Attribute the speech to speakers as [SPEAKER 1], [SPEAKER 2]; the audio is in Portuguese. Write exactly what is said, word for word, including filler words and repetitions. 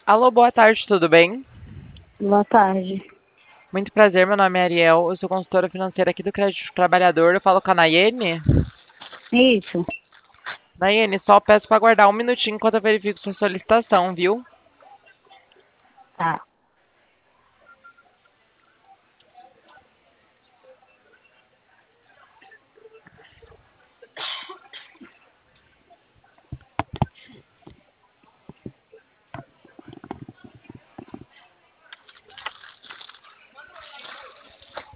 [SPEAKER 1] Alô, boa tarde, tudo bem?
[SPEAKER 2] Boa tarde.
[SPEAKER 1] Muito prazer, meu nome é Ariel, eu sou consultora financeira aqui do Crédito Trabalhador, eu falo com a Nayene.
[SPEAKER 2] Isso,
[SPEAKER 1] Nayene, só peço para aguardar um minutinho enquanto eu verifico sua solicitação, viu?
[SPEAKER 2] tá.